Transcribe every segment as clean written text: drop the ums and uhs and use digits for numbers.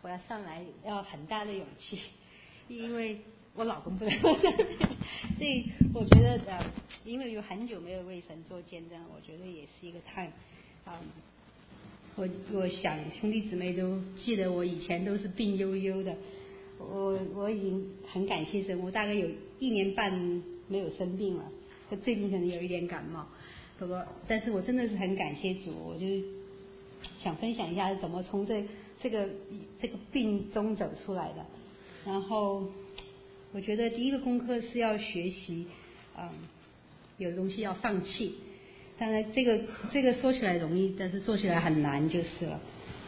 我要上来要很大的勇气，因为我老公不在我身边，所以我觉得因为有很久没有为神做见证，我觉得也是一个time。我想兄弟姊妹都记得我以前都是病悠悠的，我已经很感谢神，我大概有1年半没有生病了，最近可能有一点感冒，不过但是我真的是很感谢主，我就想分享一下怎么从这个病中走出来的。然后我觉得第一个功课是要学习，有的东西要放弃。当然这个说起来容易，但是做起来很难就是了。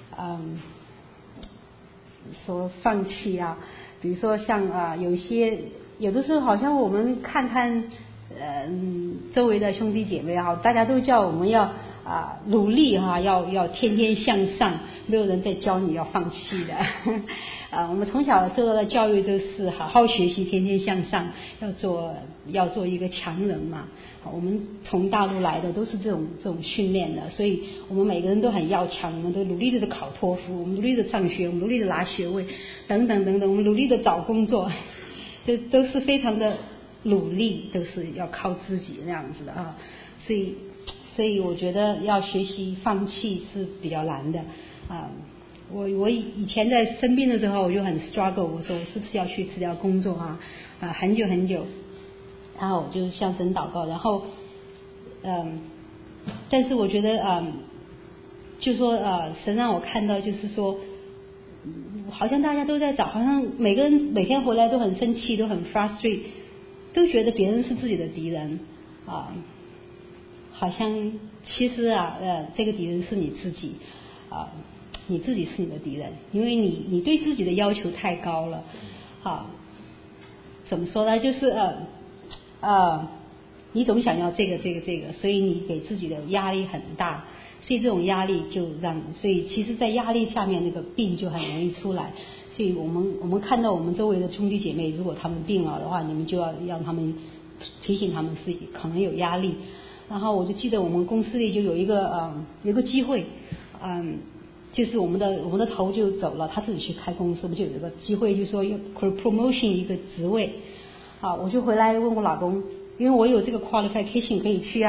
说放弃啊，比如说像有的时候好像我们看周围的兄弟姐妹啊，大家都叫我们要努力哈，要天天向上，没有人在教你要放弃的。我们从小受到的教育都是好好学习，天天向上，要做一个强人嘛。我们从大陆来的都是这种训练的，所以我们每个人都很要强，我们都努力的考托福，我们努力的上学，我们努力的拿学位，等等等等，我们努力的找工作，都是非常的努力，都是要靠自己那样子的啊。所以我觉得要学习放弃是比较难的啊。我以前在生病的时候我就很 struggle， 我说我是不是要去辞掉工作很久很久，然后我就向神祷告，然后但是我觉得就说神让我看到就是说好像大家都在找，好像每个人每天回来都很生气，都很 frustrate， 都觉得别人是自己的敌人好像其实这个敌人是你自己你自己是你的敌人，因为你对自己的要求太高了怎么说呢，就是你总想要这个，所以你给自己的压力很大，所以这种压力所以其实在压力下面那个病就很容易出来。所以我们看到我们周围的兄弟姐妹，如果他们病了的话，你们就要让他们提醒他们是可能有压力。然后我就记得我们公司里就有一个机会就是我们的头就走了，他自己去开公司，我们就有一个机会，就说 promotion 一个职位我就回来问我老公，因为我有这个 qualification 可以去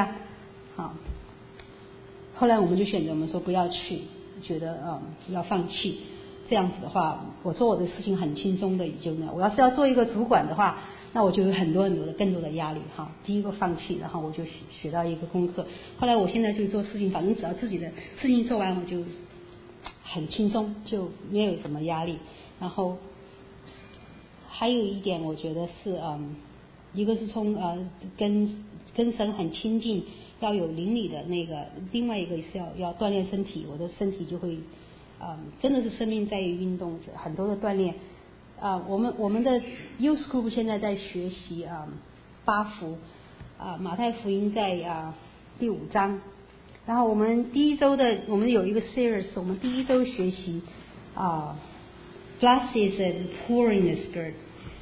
后来我们就选择我们说不要去，觉得要放弃。这样子的话，我做我的事情很轻松的已经了。我要是要做一个主管的话，那我就有很多更多的压力第一个放弃，然后我就学到一个功课。后来我现在就做事情，反正只要自己的事情做完，我就很轻松，就没有什么压力。然后还有一点我觉得是一个是从跟神很亲近，要有邻里的那个，另外一个是要锻炼身体，我的身体就会真的是生命在于运动，很多的锻炼我们的 Youth Group 现在在学习8福马太福音在第5章，然后我们第一周我们有一个 series， 我们第一周学习Blessed is the poor in the spirit，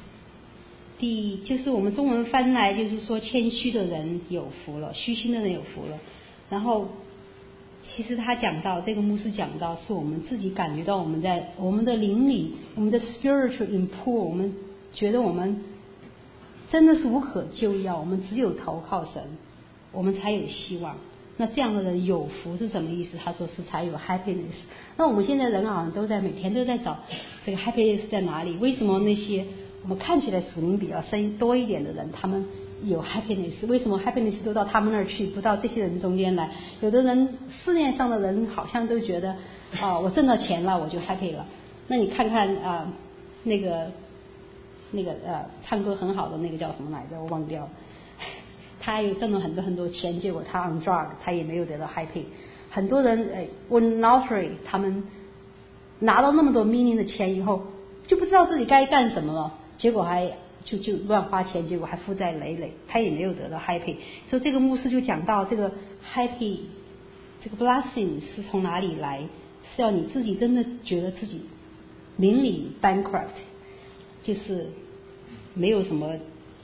就是我们中文翻来就是说谦虚的人有福了，虚心的人有福了。然后其实他讲到这个牧师讲到是我们自己感觉到我们在我们的灵里，我们的 spiritual in poor， 我们觉得我们真的是无可救药，我们只有投靠神，我们才有希望。那这样的人有福是什么意思？他说是才有 happiness。那我们现在人好像每天都在找这个 happiness 在哪里？为什么那些我们看起来属灵比较多一点的人，他们有 happiness？ 为什么 happiness 都到他们那儿去，不到这些人中间来？有的人市面上的人好像都觉得我挣到钱了我就 happy 了。那你看看那个唱歌很好的那个叫什么来着？我忘掉了。他有挣了很多很多钱，结果他 on drug， 他也没有得到 happy。很多人win lottery， 他们拿到那么多 million 的钱以后，就不知道自己该干什么了，结果还就乱花钱，结果还负债累累，他也没有得到 happy。所以这个牧师就讲到这个 happy， 这个 blessing 是从哪里来？是要你自己真的觉得自己邻里 bankrupt， 就是没有什么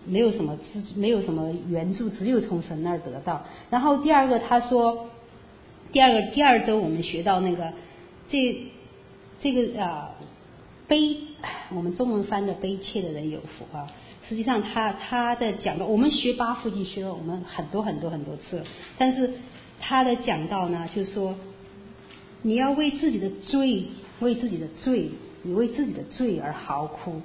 援助，只有从神那儿得到。然后第二个他说，第二周我们学到那个这个我们中文翻的悲切的人有福啊。实际上他的讲到，我们学八福记学了我们很多次，但是他的讲到呢，就是说你要为自己的罪，你为自己的罪而嚎哭，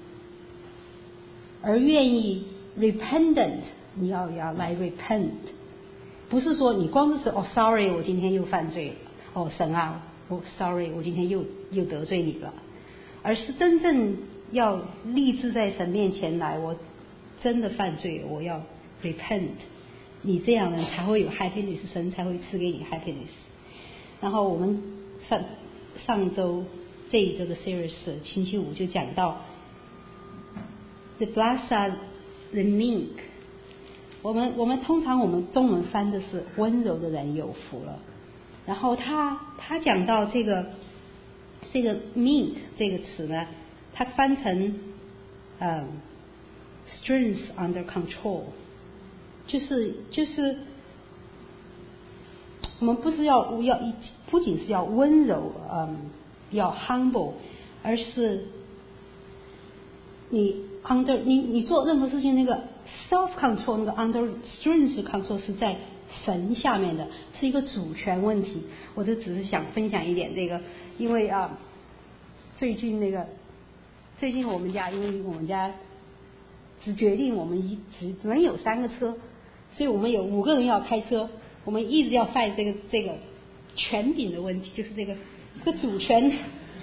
而愿意 repentant， 你要来 repent， 不是说你光是说sorry 我今天又犯罪了，神啊sorry 我今天又得罪你了，而是真正要立志在神面前来，我真的犯罪，我要 repent， 你这样人才会有 happiness， 神才会赐给你 happiness。 然后我们上周这一周的 series 星期五就讲到 the blessed are the meek， 我们通常我们中文翻的是温柔的人有福了，然后他讲到这个 meek 这个词呢，它翻成strength under control， 就是我们不仅是要温柔，要 humble， 而是你做任何事情那个 self control， 那个 under strength control 是在神下面的，是一个主权问题。我就只是想分享一点这个，因为最近我们家，因为我们家只决定我们只能有3个车，所以我们有5个人要开车，我们一直要fight这个权柄的问题，就是这个主权。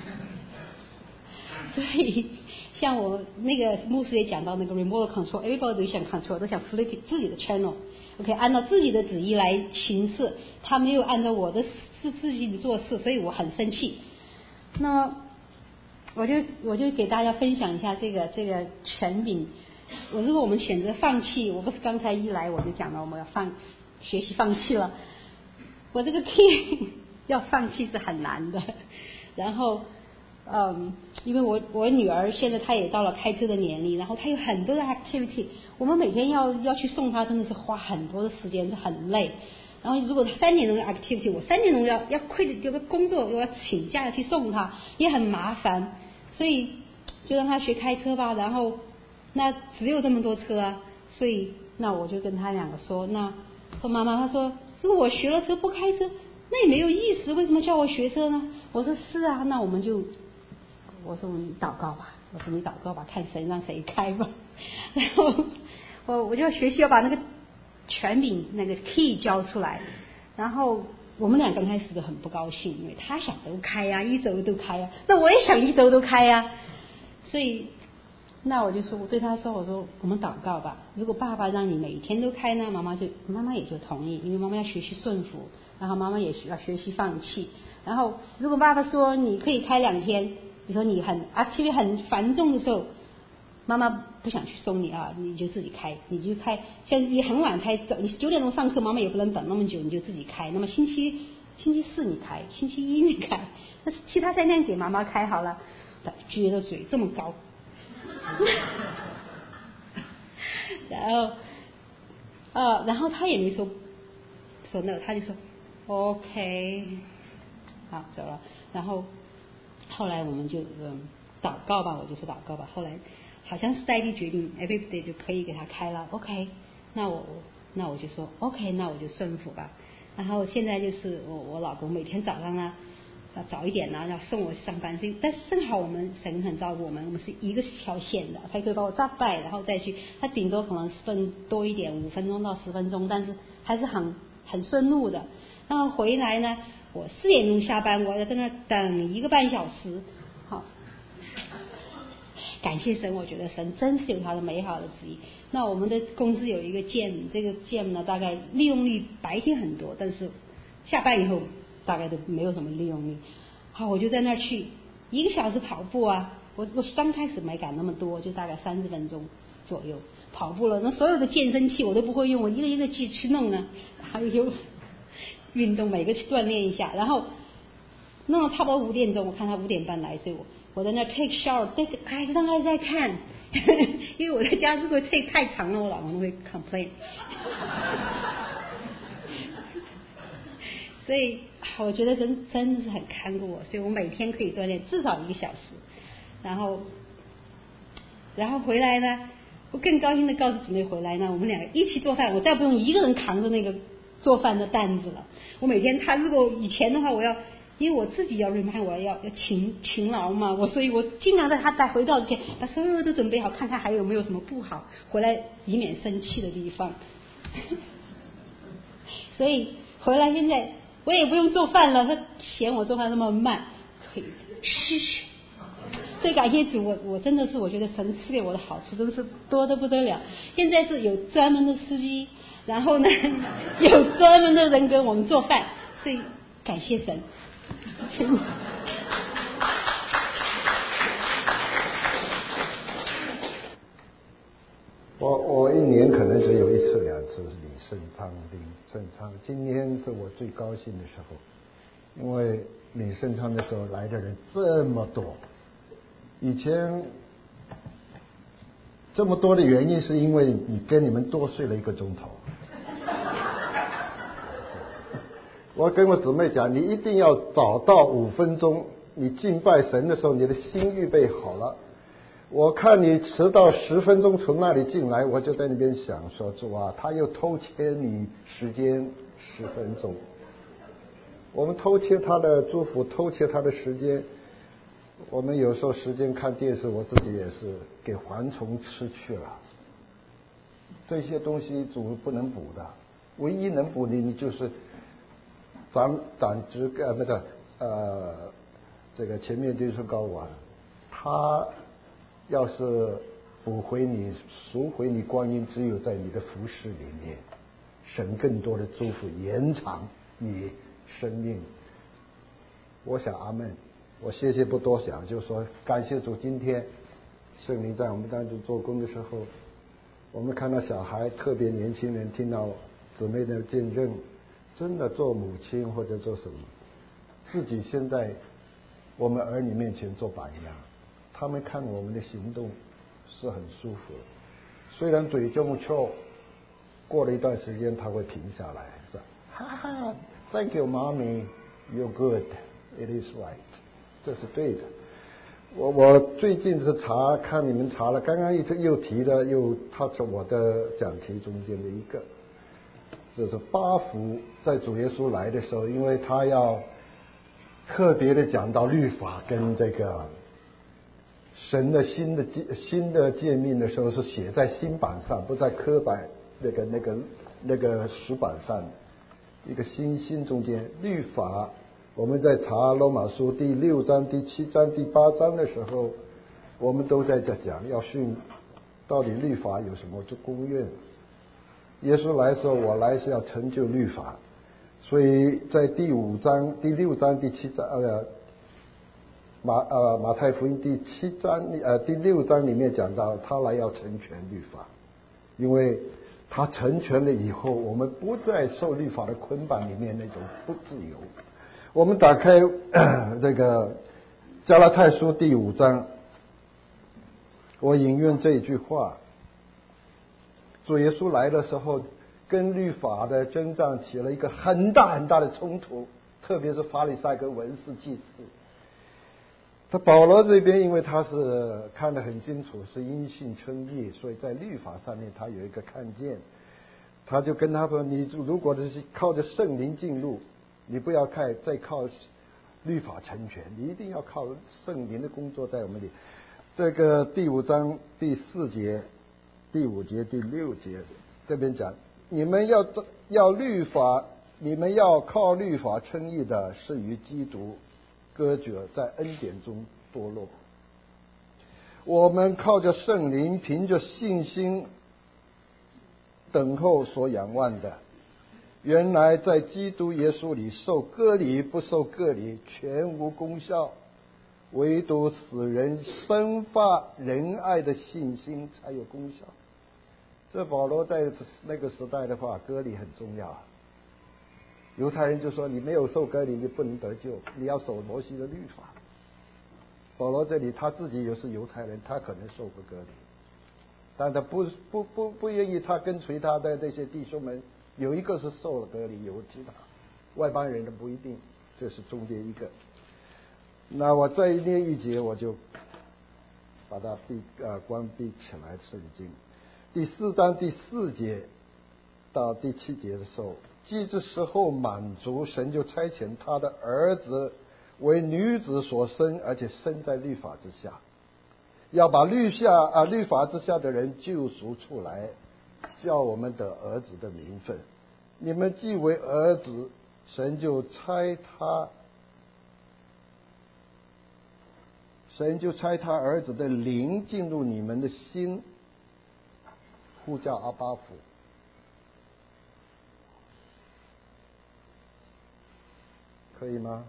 所以像我那个牧师也讲到那个 remote control，everybody 都想 control， 都想 flip 自己的 channel，OK， 按照自己的旨意来行事，他没有按照我的自己做事，所以我很生气。那么我就给大家分享一下这个权柄。如果我们选择放弃，我不是刚才一来我就讲了我们要学习放弃了，我这个 key 要放弃是很难的。然后因为我女儿现在她也到了开车的年龄，然后她有很多的 activity， 我们每天要去送她，真的是花很多的时间，是很累。然后如果3点钟的 activity， 我3点钟要quit有个工作，我要请假去送她，也很麻烦，所以就让她学开车吧。然后那只有这么多车啊，所以那我就跟她2个说妈妈，她说如果我学了车不开车那也没有意思，为什么叫我学车呢？我说是啊，那我说你祷告吧，看神让谁开吧。然后我就要学习要把那个权柄那个 key 交出来。然后我们俩刚开始都很不高兴，因为他想都开呀，1周都开呀，那我也想1周都开呀。所以那我对他说，我说我们祷告吧，如果爸爸让你每天都开呢，妈妈也就同意，因为妈妈要学习顺服，然后妈妈也要学习放弃。然后如果爸爸说你可以开2天，比如说你activity 很繁重的时候，妈妈不想去送你啊，你就自己开，像你很晚才走，你9点钟上课，妈妈也不能等那么久，你就自己开。那么星期4你开，星期1你开，那其他3天给妈妈开好了。他撅着嘴这么高。然后他也没说 no， 他就说 OK， 好走了。然后后来我们就祷告吧，我就说祷告吧。后来好像是代理决定 everyday 就可以给他开了 OK， 那我就说 OK， 那我就顺服吧。然后现在就是我老公每天早上啊要早一点呢，要送我去上班，所以但正好我们神很照顾我们是一个条线的，才可以把我抓带，然后再去，他顶多可能分多一点5分钟到10分钟，但是还是很顺路的。然后回来呢，我4点钟下班，我要在那等1个半小时。好，感谢神，我觉得神真是有他的美好的旨意。那我们的公司有一个 gym， 这个 gym 呢大概利用率白天很多，但是下班以后大概都没有什么利用率。好，我就在那儿去1个小时跑步啊，我刚开始没敢那么多，就大概30分钟左右跑步了。那所有的健身器我都不会用，我一个一个去弄呢，还有运动每个去锻炼一下。然后弄了差不多5点钟，我看他5点半来，所以我在那 take shower， 让他在看，因为我在家如果 take 太长了，我老公会 complain。所以我觉得真的是很看顾我，所以我每天可以锻炼至少1个小时。 然后回来呢，我更高兴的告诉姊妹回来呢，我们两个一起做饭，我再不用一个人扛着那个做饭的担子了。我每天他如果以前的话，因为我自己要 remind 我要勤劳嘛，所以我尽量在他再回到之前把所有都准备好，看他还有没有什么不好，回来以免生气的地方。所以回来现在我也不用做饭了，他嫌我做饭那么慢，可以嘘。所以感谢主，我真的是我觉得神赐给我的好处真是多得不得了。现在是有专门的司机，然后呢有专门的人跟我们做饭，所以感谢神。 我一年可能只有1次2次是领圣餐，今天是我最高兴的时候，因为领圣餐的时候来的人这么多。以前这么多的原因是因为你跟你们多睡了1个钟头。我跟我姊妹讲，你一定要早到5分钟，你敬拜神的时候你的心预备好了。我看你迟到10分钟从那里进来，我就在那边想说，主啊，他又偷切你时间10分钟。我们偷切他的祝福，偷切他的时间。我们有时候时间看电视，我自己也是给蝗虫吃去了。这些东西主不能补的，唯一能补的你就是长枝这个前面就是告我，他要是补回你赎回你光阴，只有在你的服饰里面，神更多的祝福，延长你生命。我想阿们，我谢谢不多想，就是说感谢主，今天圣灵在我们当中做工的时候，我们看到小孩，特别年轻人听到姊妹的见证，真的做母亲或者做什么，自己先在我们儿女面前做榜样，他们看我们的行动是很舒服。虽然嘴这么臭，过了一段时间他会停下来，是哈哈 ，Thank you, mommy, you're good, it is right， 这是对的。我最近是看你们查了，刚刚又提了，又touch我的讲题中间的一个，就是8福在主耶稣来的时候，因为他要特别的讲到律法跟这个神的新的诫命的时候，是写在新版上，不在刻板那个石板上，一个新中间律法。我们在查罗马书第6章、第7章、第8章的时候，我们都在这讲要训到底律法有什么就公愿。耶稣来的时候，我来是要成就律法，所以在第6章、第7章马太福音第6章里面讲到，他来要成全律法，因为他成全了以后，我们不再受律法的捆绑里面那种不自由。我们打开这个加拉太书第5章，我引用这一句话：主耶稣来的时候，跟律法的征战起了一个很大的冲突，特别是法利赛跟文士祭司。他保罗这边，因为他是看得很清楚，是因信称义，所以在律法上面他有一个看见，他就跟他说：你如果是靠着圣灵进入，你不要再靠律法成全，你一定要靠圣灵的工作在我们里。这个第5章第4节、第5节、第6节这边讲，你们要律法，你们要靠律法称义的，是与基督隔绝，在恩典中堕落。我们靠着圣灵，凭着信心等候所仰望的，原来在基督耶稣里受割礼不受割礼全无功效，唯独使人生发仁爱的信心才有功效。这保罗在那个时代的话，割礼很重要。犹太人就说，你没有受割礼你不能得救，你要守摩西的律法。保罗这里他自己也是犹太人，他可能受过割礼，但他不愿意他跟随他的这些弟兄们有一个是受了割礼，有其他外邦人的不一定，这是中间一个。那我再念一节，我就把它关闭起来圣经。第4章第4节到第7节的时候，既这时候满足，神就差遣他的儿子为女子所生，而且生在律法之下，要把律法之下的人救赎出来，叫我们得儿子的名分。你们既为儿子，神就差他儿子的灵进入你们的心，呼叫阿爸父。可以吗？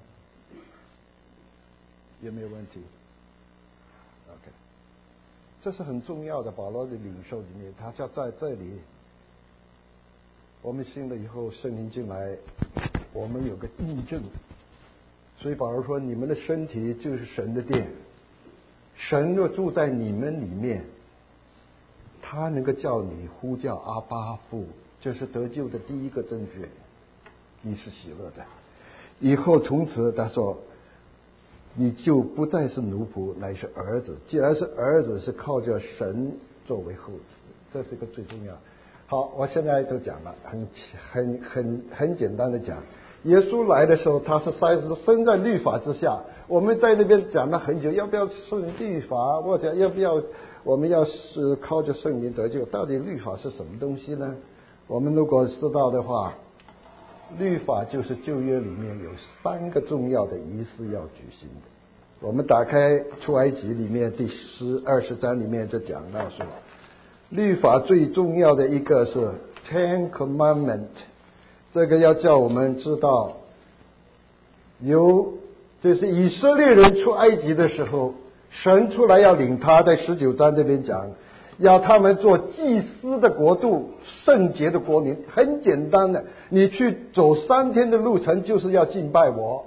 有没有问题 ？OK， 这是很重要的。保罗的领受里面，他叫在这里，我们信了以后，圣灵进来，我们有个印证。所以保罗说，你们的身体就是神的殿，神若住在你们里面，他能够叫你呼叫阿爸父，这是得救的第一个证据，你是喜乐的。以后从此他说，你就不再是奴仆，乃是儿子。既然是儿子，是靠着神作为后子，这是一个最重要。好，我现在就讲了，很简单的讲，耶稣来的时候，他是生在律法之下。我们在那边讲了很久，要不要顺律法，或者要不要我们要是靠着圣灵得救？到底律法是什么东西呢？我们如果知道的话，律法就是旧约里面有3个重要的仪式要举行的。我们打开出埃及里面第20章里面就讲到说，律法最重要的一个是 Ten Commandment， 这个要叫我们知道，就是以色列人出埃及的时候，神出来要领他，在19章这边讲，要他们做祭司的国度，圣洁的国民。很简单的，你去走3天的路程，就是要敬拜我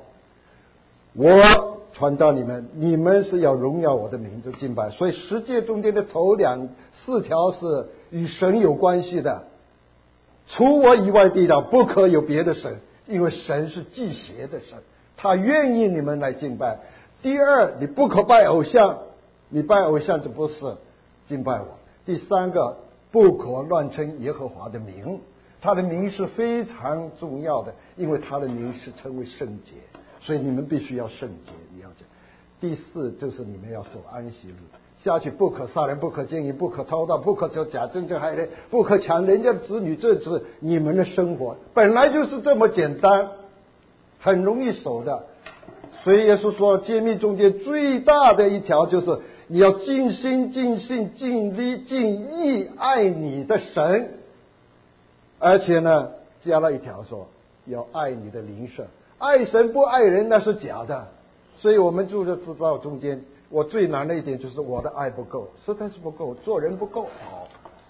传召你们，你们是要荣耀我的名字敬拜。所以10诫中间的头4条是与神有关系的，除我以外地上不可有别的神，因为神是忌邪的神，他愿意你们来敬拜。第2，你不可拜偶像，你拜偶像就不是敬拜我。第3个，不可乱称耶和华的名，他的名是非常重要的，因为他的名是称为圣洁，所以你们必须要圣洁，你要讲。第4就是你们要守安息日，下去不可杀人，不可奸淫，不可偷盗，不可作假证害人，不可抢人家子女，这是你们的生活本来就是这么简单，很容易守的。所以耶稣说，诫命中间最大的一条就是你要尽心尽性尽力尽意爱你的神，而且呢加了一条说要爱你的邻舍。爱神不爱人那是假的。所以我们住在制造中间，我最难的一点就是我的爱不够，实在是不够，做人不够好。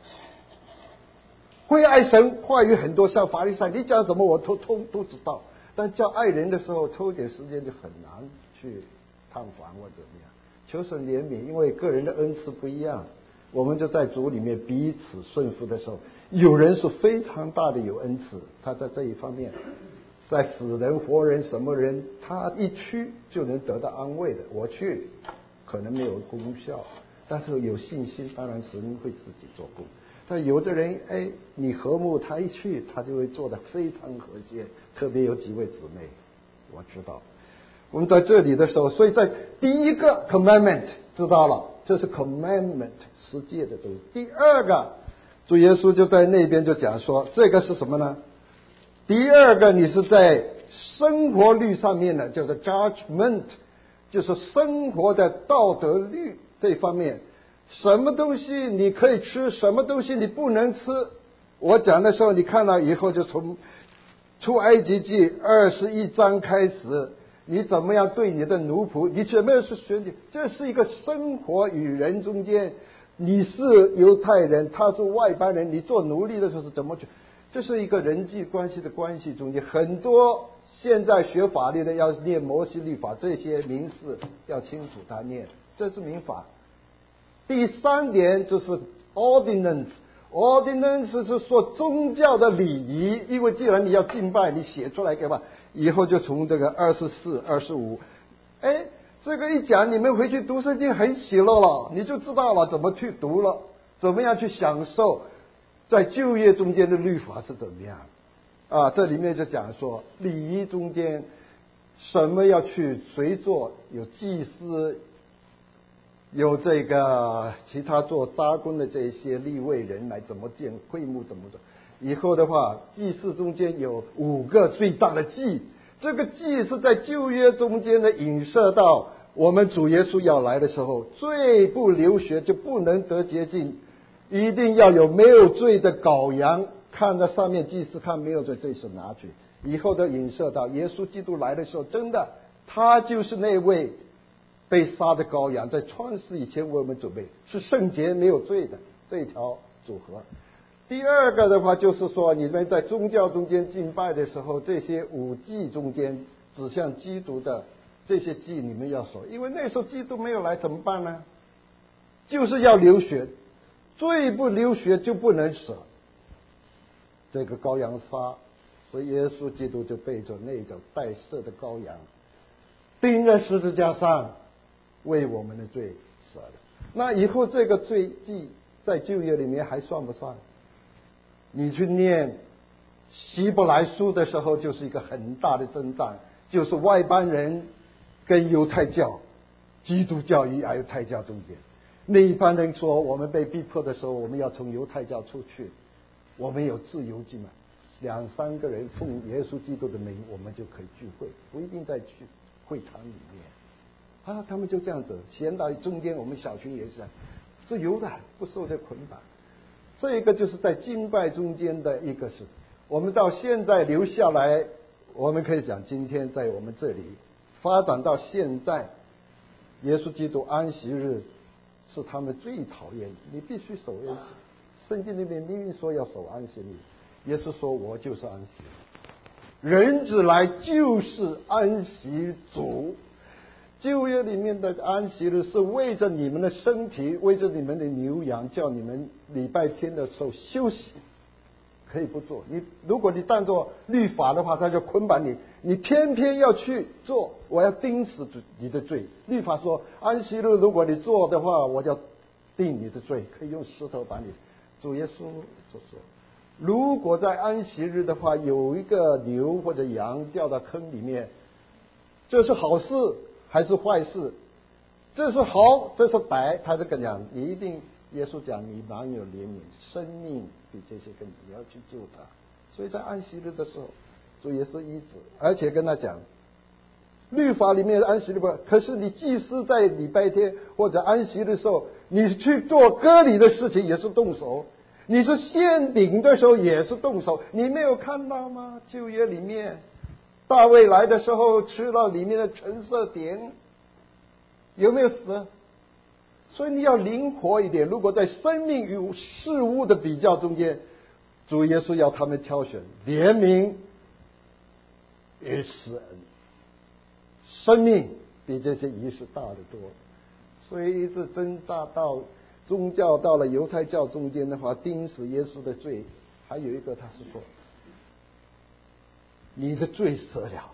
会爱神话语很多，像法利赛你讲什么我都知道，但叫爱人的时候抽一点时间就很难去探访或怎么样。求神怜悯，因为个人的恩赐不一样，我们就在主里面彼此顺服的时候，有人是非常大的有恩赐，他在这一方面，在死人活人什么人，他一去就能得到安慰的。我去可能没有功效，但是有信心，当然神会自己做工。但有的人你和睦，他一去他就会做得非常和谐。特别有几位姊妹我知道，我们在这里的时候，所以在第一个 commandment 知道了，这是 commandment 10诫的东西。第2个主耶稣就在那边就讲说，这个是什么呢？第2个你是在生活律上面的，就是 judgment， 就是生活的道德律这方面，什么东西你可以吃，什么东西你不能吃。我讲的时候你看到以后，就从出埃及记21章开始，你怎么样对你的奴仆，你怎么样是选举，这是一个生活与人中间，你是犹太人，他是外邦人，你做奴隶的时候是怎么去，这是一个人际关系的关系中间。很多现在学法律的要念摩西律法，这些民事要清楚他念，这是民法。第3点就是 ordinance 是说宗教的礼仪，因为既然你要敬拜，你写出来给吧，以后就从这个24、25， 这个一讲，你们回去读圣经很喜乐了，你就知道了怎么去读了，怎么样去享受在旧约中间的律法是怎么样啊？这里面就讲说礼仪中间什么要去谁做，有祭司，有这个其他做杂工的这些利未人来怎么建会幕怎么做。以后的话，祭祀中间有5个最大的祭，这个祭是在旧约中间的影射到我们主耶稣要来的时候，罪不流血就不能得洁净，一定要有没有罪的羔羊，看到上面祭司看没有罪，这是拿去。以后都影射到耶稣基督来的时候，真的他就是那位被杀的羔羊，在创世以前为我们准备，是圣洁没有罪的这一条组合。第二个的话就是说，你们在宗教中间敬拜的时候，这些5祭中间指向基督的这些祭你们要守，因为那时候基督没有来怎么办呢？就是要流血，罪不流血就不能舍这个羔羊杀，所以耶稣基督就背着那种带色的羔羊钉在十字架上，为我们的罪舍了。那以后这个罪祭在旧约里面还算不算？你去念希伯来书的时候，就是一个很大的征战，就是外邦人跟犹太教、基督教与犹太教中间。那一般人说，我们被逼迫的时候，我们要从犹太教出去，我们有自由进来，2、3个人奉耶稣基督的名，我们就可以聚会，不一定再去会堂里面啊。他们就这样子，闲到中间，我们小群也是自由的，不受这捆绑。这个就是在敬拜中间的一个事。我们到现在留下来，我们可以讲，今天在我们这里发展到现在，耶稣基督安息日是他们最讨厌的，你必须守安息。圣经里面明明说要守安息日，耶稣说我就是安息日，人子来就是安息主。旧约里面的安息日是为着你们的身体，为着你们的牛羊，叫你们礼拜天的时候休息，可以不做。如果你当作律法的话，他就捆绑你，你偏偏要去做，我要钉死你的罪。律法说安息日如果你做的话，我就定你的罪，可以用石头把你。主耶稣就说，如果在安息日的话，有一个牛或者羊掉到坑里面，这是好事还是坏事？这是好，这是歹。他就跟讲，你一定，耶稣讲，你蛮有怜悯，生命比这些更，你要去救他。所以在安息日的时候，主耶稣医治，而且跟他讲，律法里面的安息日不，可是你祭司在礼拜天或者安息日的时候，你去做割礼的事情也是动手，你是献饼的时候也是动手。你没有看到吗？旧约里面大卫来的时候吃到里面的橙色饼，有没有死？所以你要灵活一点。如果在生命与事物的比较中间，主耶稣要他们挑选怜悯与施恩，生命比这些仪式大得多。所以一直挣扎到宗教到了犹太教中间的话，钉死耶稣的罪。还有一个他是说，你的罪赦了，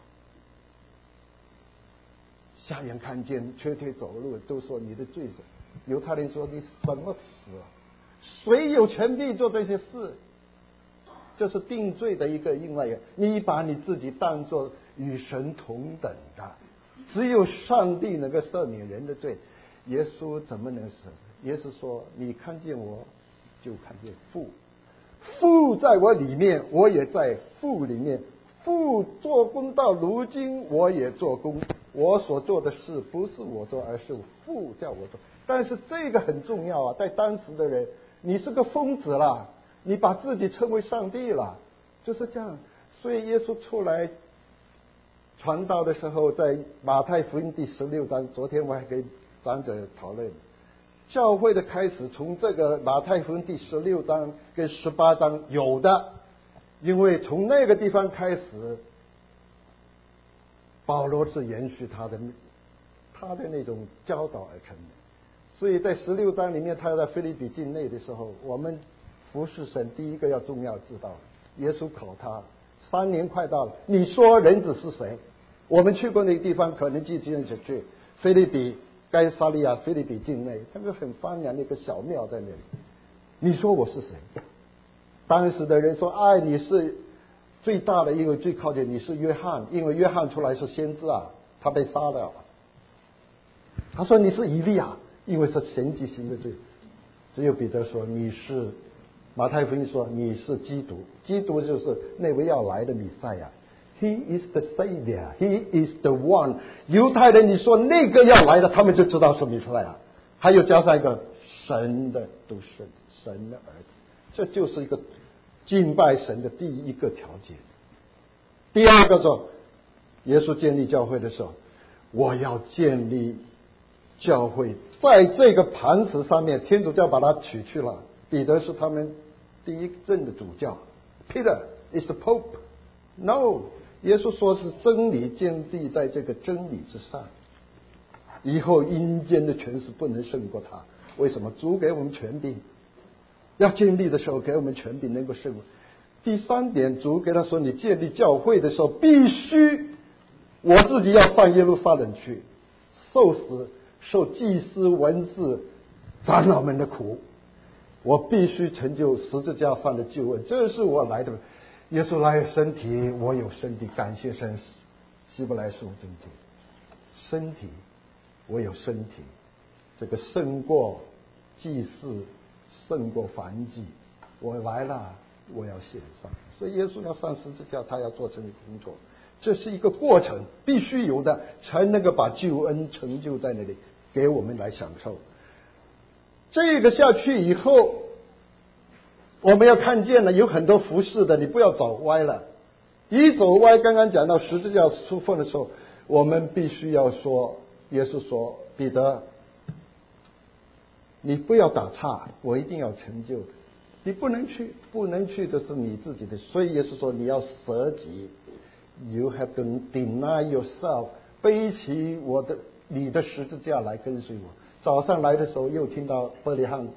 瞎眼看见，瘸腿走路，都说你的罪赦。犹太人说你什么死？谁有权利做这些事？这是定罪的一个另外一个，你把你自己当作与神同等的，只有上帝能够赦免人的罪，耶稣怎么能赦？耶稣说，你看见我就看见父，父在我里面，我也在父里面，父做工到如今我也做工，我所做的事不是我做，而是父叫我做。但是这个很重要啊，在当时的人，你是个疯子啦，你把自己称为上帝了，就是这样。所以耶稣出来传道的时候，在马太福音第16章，昨天我还跟长者讨论，教会的开始从这个马太福音第16章跟18章有的，因为从那个地方开始，保罗是延续他的那种教导而成的。所以在16章里面，他在腓立比境内的时候，我们服侍神第一个要重要知道，耶稣考他3年快到了，你说人子是谁？我们去过那个地方，可能记不进去。 腓立比该撒利亚腓立比境内，那个很荒凉的一个小庙在那里。你说我是谁？当时的人说：“哎，你是最大的，因为最靠近，你是约翰，因为约翰出来是先知啊，他被杀了。”他说：“你是以利亚，因为是神迹行的罪。”只有彼得说：“你是。”马太福音说：“你是基督，基督就是那位要来的弥赛亚。He is the Savior. He is the one。”犹太人你说那个要来的，他们就知道是弥赛亚。还有加上一个神的独生，神的儿子，这就是一个敬拜神的第一个条件。第二个说，耶稣建立教会的时候，我要建立教会，在这个磐石上面，天主教把它取去了。彼得是他们第一任的主教 ，Peter is the Pope。No， 耶稣说是真理建立在这个真理之上，以后阴间的权势不能胜过他。为什么？主给我们权柄，要建立的时候给我们权柄能够胜过。第三点，主给他说，你建立教会的时候，必须我自己要上耶路撒冷去，受死，受祭司、文士、长老们的苦，我必须成就十字架上的救恩，这是我来的。耶稣来有身体，我有身体，感谢神。希伯来书真经，身体，我有身体，这个胜过祭祀，胜过燔祭，我来了，我要献上。所以耶稣要上十字架，他要做成工作，这是一个过程，必须有的，才能够把救恩成就在那里，给我们来享受。这个下去以后，我们要看见了有很多服侍的，你不要走歪了。一走歪，刚刚讲到十字架出分的时候，我们必须要说，耶稣说，彼得，你不要打岔，我一定要成就的。你不能去，不能去的是你自己的。所以耶稣说，你要舍己 ，You have to deny yourself， 背起你的十字架来跟随我。早上来的时候，又听到伯利汉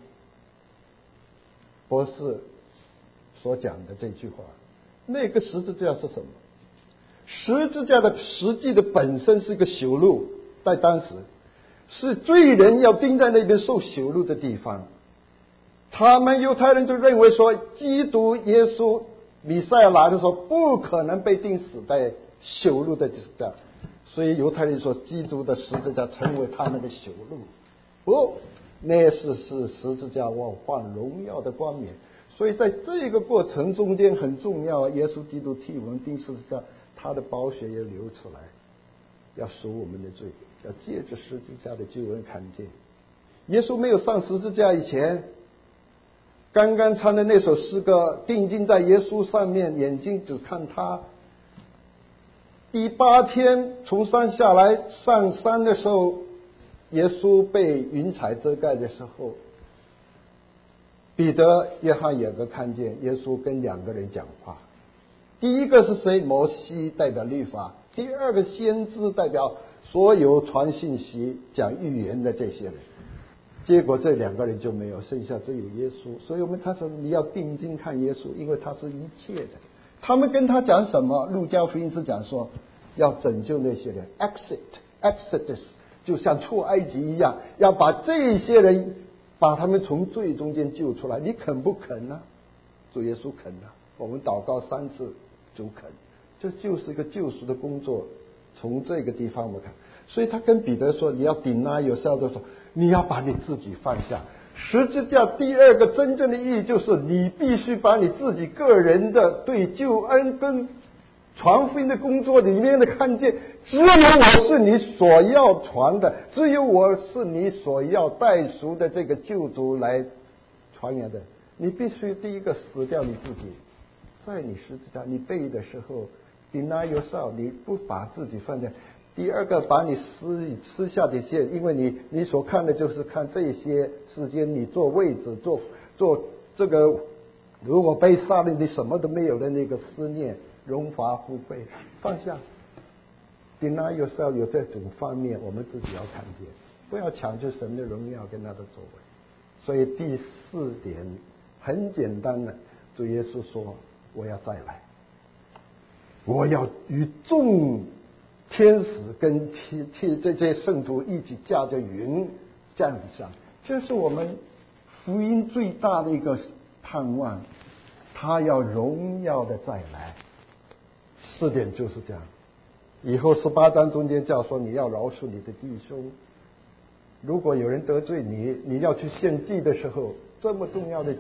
博士所讲的这句话。那个十字架是什么？十字架的实际的本身是一个羞辱，在当时是罪人要钉在那边受羞辱的地方。他们犹太人就认为说，基督耶稣弥赛亚来的时候不可能被钉死在羞辱的十字架，所以犹太人说基督的十字架成为他们的羞辱。不，那是十字架我换荣耀的冠冕。所以在这个过程中间很重要，耶稣基督替我们钉十字架，他的宝血也流出来，要赎我们的罪，要借着十字架的救恩看见。耶稣没有上十字架以前，刚刚唱的那首诗歌，定睛在耶稣上面，眼睛只看他。第8天从山下来，上山的时候，耶稣被云彩遮盖的时候，彼得、约翰也都看见耶稣跟2个人讲话。第一个是谁？摩西代表律法，第二个先知代表所有传信息、讲预言的这些人。结果这2个人就没有，剩下只有耶稣。所以我们他说你要定睛看耶稣，因为他是一切的。他们跟他讲什么？路加福音是讲说要拯救那些人 ，Exodus， 就像出埃及一样，要把这些人把他们从罪中间救出来。你肯不肯呢？主耶稣肯呢。我们祷告3次，主肯。这就是一个救赎的工作。从这个地方我们看，所以他跟彼得说，你要deny yourself的时候，你要把你自己放下。十字架第2个真正的意义就是你必须把你自己个人的对救恩跟传福音的工作里面的看见，只有我是你所要传的，只有我是你所要代赎的这个救主来传扬的。你必须第一个死掉你自己，在你十字架你背的时候 deny yourself， 你不把自己放在。第2个把你撕下的线，因为你所看的就是看这些时间你坐位置做这个，如果被杀了你什么都没有的那个思念荣华富贵放下。deny yourself 有这种方面我们自己要看见，不要抢救神的荣耀跟他的作为。所以第4点很简单的，主耶稣说我要再来，我要与众天使跟这些圣徒一起驾着云降下，这是我们福音最大的一个盼望，他要荣耀的再来。4点就是这样。以后18章中间叫说你要饶恕你的弟兄，如果有人得罪你，你要去献祭的时候，这么重要的祭，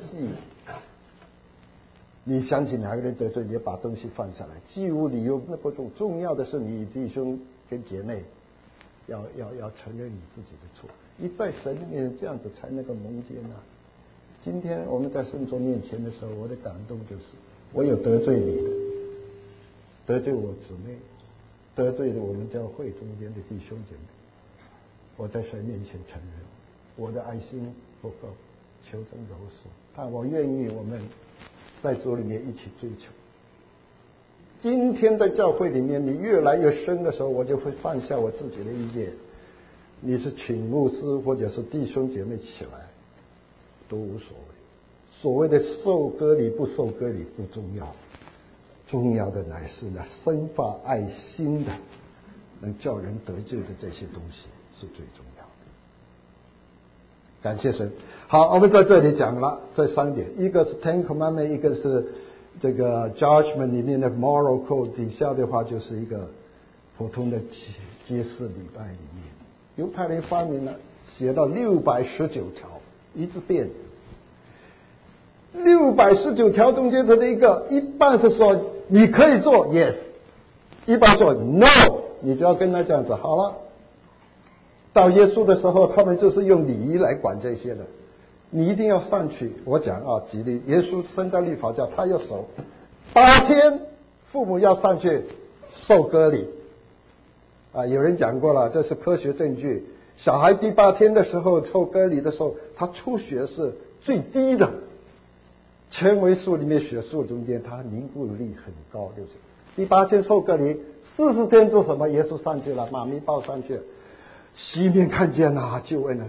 你想起哪个人得罪你，把东西放下来。祭物里有那么重要的是你弟兄跟姐妹要承认你自己的错，你在神里面这样子才能够蒙接纳。今天我们在圣座面前的时候，我的感动就是我有得罪你的，得罪我姊妹，得罪了我们教会中间的弟兄姐妹，我在神面前承认我的爱心不够，求真饶恕，但我愿意我们在主里面一起追求。今天在教会里面你越来越深的时候，我就会放下我自己的意见，你是请牧师或者是弟兄姐妹起来都无所谓，所谓的受割礼不受割礼不重要，重要的乃是那生发爱心的能叫人得救的这些东西是最重要的。感谢神。好，我们在这里讲了这3点，一个是 Ten Commandments， 一个是这个 Judgment 里面的 Moral Code， 底下的话就是一个普通的节式礼拜里面，犹太人发明了写到619条，一直变。619条中间的一个，一半是说你可以做 yes， 一半说 no， 你就要跟他这样子。好了，到耶稣的时候，他们就是用礼仪来管这些的。你一定要上去，我讲啊，举例，耶稣生在律法下，他要守8天，父母要上去受割礼啊。有人讲过了，这是科学证据。小孩第8天的时候受割礼的时候，他出血是最低的，纤维素里面血素中间，它凝固力很高，就是第8天受割礼，40天做什么？耶稣上去了，妈咪抱上去，西面看见了，就问了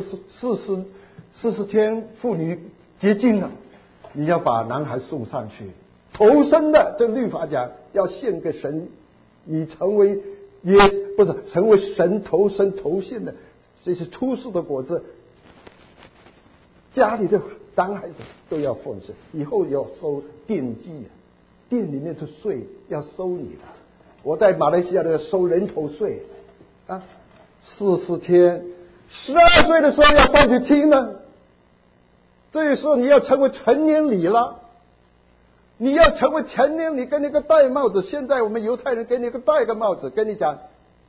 40天妇女洁净了，你要把男孩送上去头生的，这律法讲要献给神，你成为成为神头生头献的这些出世的果子，家里的男孩子都要奉献，以后要收奠祭，店里面的税要收你的。我在马来西亚的收人头税啊，40天，12岁的时候要上去听呢。这个时候你要成为成年礼了，你要成为成年礼，跟那个戴帽子。现在我们犹太人给你个戴个帽子，跟你讲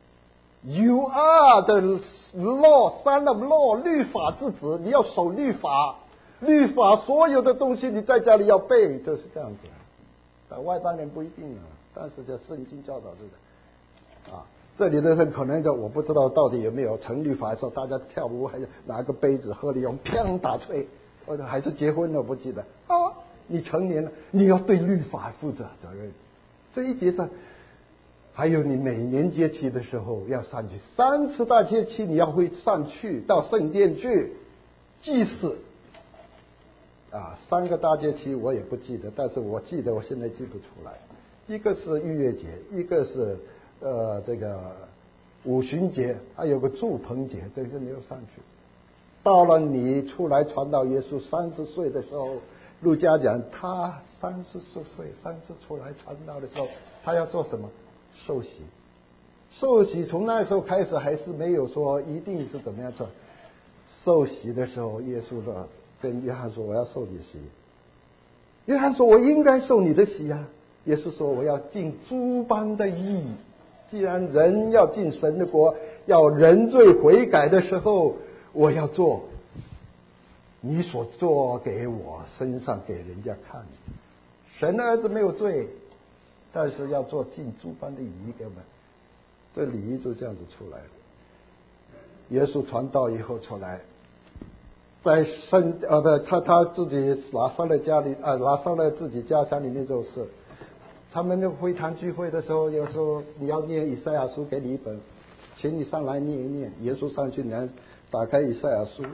，You are the law, son of law， 律法之子，你要守律法。律法所有的东西你在家里要背，就是这样子。但外邦人不一定啊，但是这圣经教导这个啊，这里的人可能就我不知道到底有没有成律法的时候，大家跳舞还是拿个杯子喝了用砰打吹，或者还是结婚了不记得啊，你成年了，你要对律法负责任。这一节上还有你每年节期的时候要上去，3次大节期你要会上去到圣殿去祭祀。3个大节期我也不记得，但是我记得我现在记不出来。一个是逾越节，一个是这个五旬节，还有个住棚节，这些没有上去。到了你出来传道耶稣30岁的时候，路加讲他34岁30出来传道的时候，他要做什么？受洗。受洗从那时候开始还是没有说一定是怎么样做。受洗的时候，耶稣说跟约翰说我要受你的洗，约翰说我应该受你的洗啊。耶稣说我要尽诸般的义，既然人要进神的国，要人罪悔改的时候，我要做你所做给我身上给人家看。神的儿子没有罪，但是要做尽诸般的义给我们，这礼仪就这样子出来了。耶稣传道以后出来，在他自己拿上了自己家乡里面就是，他们那会堂聚会的时候，有时候你要念以赛亚书，给你一本，请你上来念一念。耶稣上去打开以赛亚书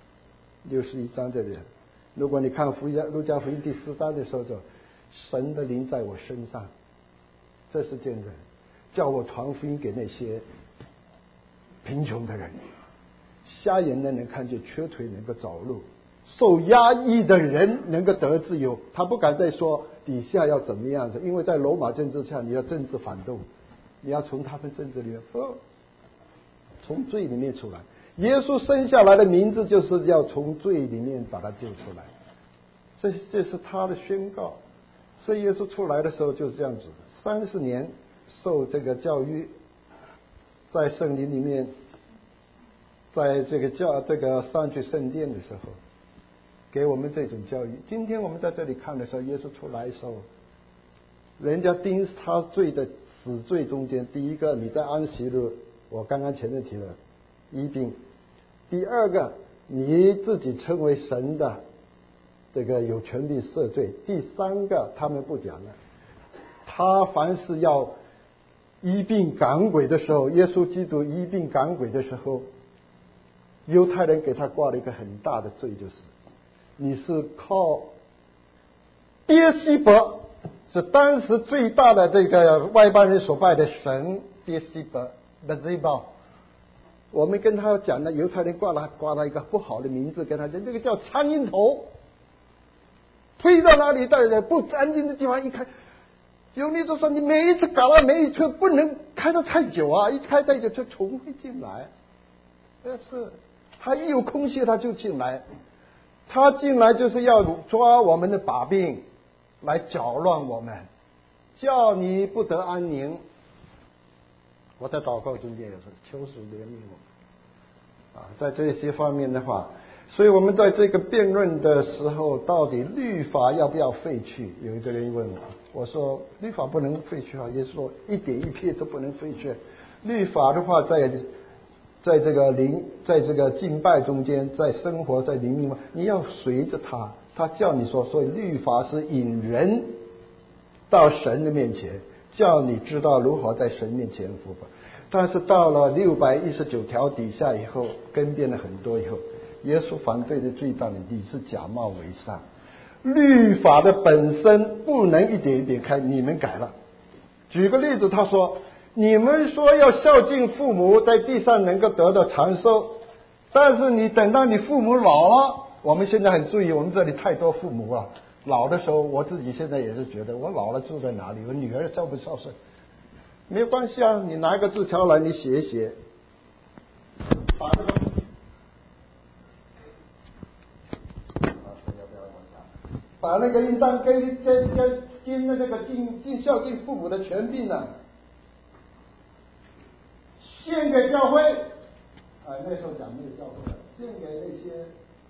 61章这里，如果你看路加福音第4章的时候，就神的灵在我身上，这是见证。 叫我传福音给那些贫穷的人，瞎眼的能看见，瘸腿能够走路，受压抑的人能够得自由。他不敢再说底下要怎么样子，因为在罗马政治下，你要政治反动，你要从他们政治里面从罪里面出来。耶稣生下来的名字就是要从罪里面把他救出来，这是他的宣告。所以耶稣出来的时候就是这样子，30年受这个教育，在圣灵里面，在这个上去圣殿的时候，给我们这种教育。今天我们在这里看的时候，耶稣出来的时候，人家钉他罪的死罪中间，第一个你在安息日，我刚刚前面提了医病；第二个你自己成为神的这个有权利赦罪；第三个他们不讲了，他凡是要医病赶鬼的时候，耶稣基督医病赶鬼的时候，犹太人给他挂了一个很大的罪，就是你是靠别西伯，是当时最大的这个外邦人所拜的神别西伯的这宝。我们跟他讲的，犹太人挂了一个不好的名字，跟他讲这个叫苍蝇头，推到哪里到不安静的地方一开，有律就说你每一次搞了每一车不能开得太久啊，一开太久就虫会进来。但是他一有空隙他就进来，他进来就是要抓我们的把柄来搅乱我们，叫你不得安宁。我在祷告中间也是求主怜悯我们在这些方面的话，所以我们在这个辩论的时候，到底律法要不要废去？有一个人问我说律法不能废去啊，耶稣说一点一撇都不能废去。律法的话在这个敬拜中间，在生活在灵命，你要随着他叫你说，所以律法是引人到神的面前，叫你知道如何在神面前服吧。但是到了619条底下以后，更变了很多以后，耶稣反对的最大的理是假冒为善。律法的本身不能一点一点开，你们改了。举个例子，他说你们说要孝敬父母，在地上能够得到长寿，但是你等到你父母老了，我们现在很注意，我们这里太多父母啊，老的时候我自己现在也是觉得我老了住在哪里，我女儿孝不孝顺，没有关系啊，你拿一个字条来你写一写，把那个应当跟那个尽孝敬父母的权柄呢献给教会那时候讲没有教会了，献给那些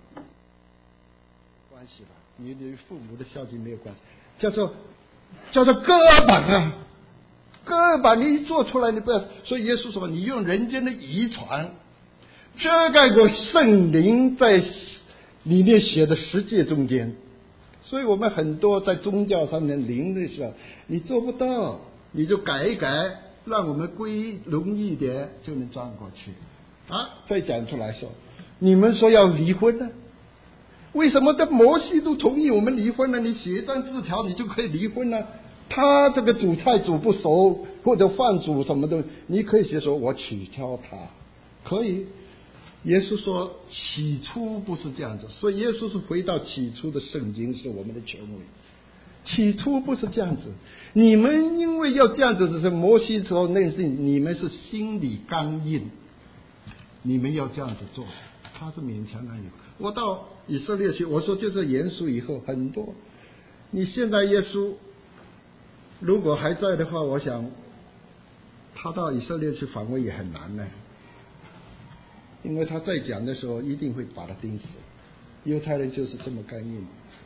关系吧，你与父母的孝敬没有关系，叫做割耳板啊，割耳板你一做出来，你不要。所以耶稣说你用人间的遗传遮盖过圣灵在里面写的十诫中间。所以我们很多在宗教上面灵的时候你做不到，你就改一改，让我们归容易一点，就能转过去再讲出来说你们说要离婚呢，为什么这摩西都同意我们离婚呢？你写一张字条你就可以离婚呢？他这个煮菜煮不熟，或者饭煮什么的，你可以写说我取消他，可以。耶稣说起初不是这样子，所以耶稣是回到起初的圣经是我们的权威，起初不是这样子。你们因为要这样子的是摩西之后那是你们是心里刚硬，你们要这样子做，他是勉强男友。我到以色列去，我说就是严肃以后很多，你现在耶稣如果还在的话，我想他到以色列去访问也很难呢，因为他在讲的时候一定会把他钉死，犹太人就是这么干硬。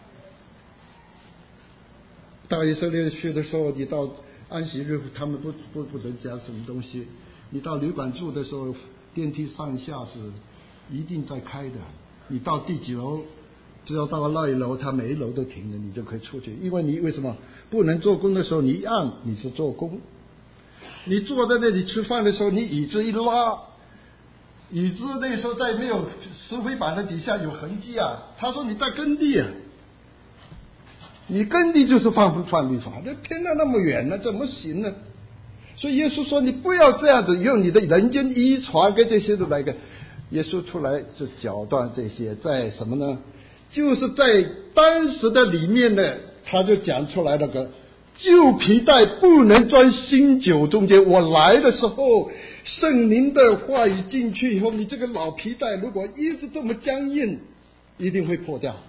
到以色列去的时候，你到安息日他们不能讲什么东西，你到旅馆住的时候电梯上下是一定在开的，你到第几楼只要到那一楼他每一楼都停了，你就可以出去。因为你为什么不能做工的时候你一按你是做工，你坐在那里吃饭的时候你椅子一拉，椅子那时候在没有石灰板的底下有痕迹啊，他说你在耕地啊，你耕地就是犯律法，那偏到那么远了怎么行呢？ 所以耶稣说你不要这样子用你的人间遗传跟这些的来个，耶稣出来就搅断这些，在什么呢？就是在当时的里面呢，他就讲出来那个旧皮带不能装新酒中间。我来的时候，圣灵的话语进去以后，你这个老皮带如果一直这么僵硬，一定会破掉。